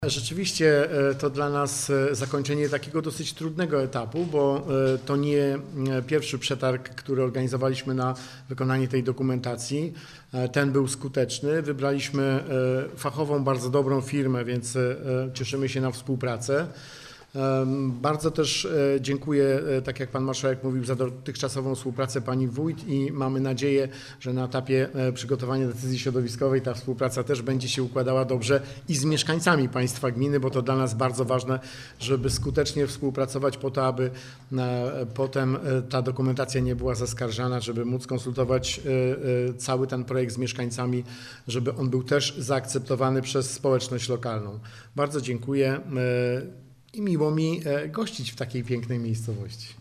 Rzeczywiście to dla nas zakończenie takiego dosyć trudnego etapu, bo to nie pierwszy przetarg, który organizowaliśmy na wykonanie tej dokumentacji. Ten był skuteczny. Wybraliśmy fachową, bardzo dobrą firmę, więc cieszymy się na współpracę. Bardzo też dziękuję, tak jak Pan Marszałek mówił, za dotychczasową współpracę Pani Wójt i mamy nadzieję, że na etapie przygotowania decyzji środowiskowej ta współpraca też będzie się układała dobrze i z mieszkańcami Państwa gminy, bo to dla nas bardzo ważne, żeby skutecznie współpracować po to, aby potem ta dokumentacja nie była zaskarżana, żeby móc konsultować cały ten projekt z mieszkańcami, żeby on był też zaakceptowany przez społeczność lokalną. Bardzo dziękuję. I miło mi gościć w takiej pięknej miejscowości.